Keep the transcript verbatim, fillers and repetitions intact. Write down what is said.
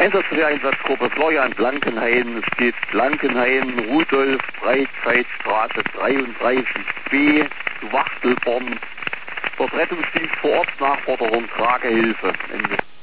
Einsatzwehreinsatzgruppe Florian Blankenhain, es geht Blankenhain, Rudolf, Breitscheidstraße dreiunddreißig b zu Wachtelborn. Dort Rettungsdienst vor Ort, Nachforderung, Tragehilfe. Ende.